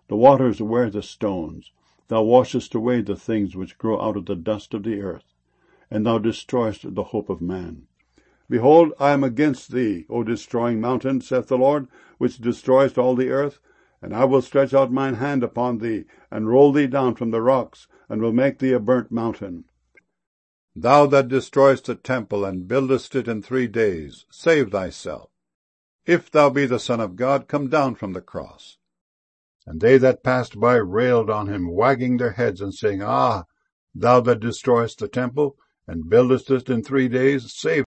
The waters wear the stones. Thou washest away the things which grow out of the dust of the earth, and thou destroyest the hope of man. Behold, I am against thee, O destroying mountain, saith the Lord, which destroyest all the earth. And I will stretch out mine hand upon thee, and roll thee down from the rocks, and will make thee a burnt mountain. Thou that destroyest the temple, and buildest it in 3 days, save thyself. If thou be the Son of God, come down from the cross. And they that passed by railed on him, wagging their heads, and saying, Ah, thou that destroyest the temple, and buildest it in 3 days, save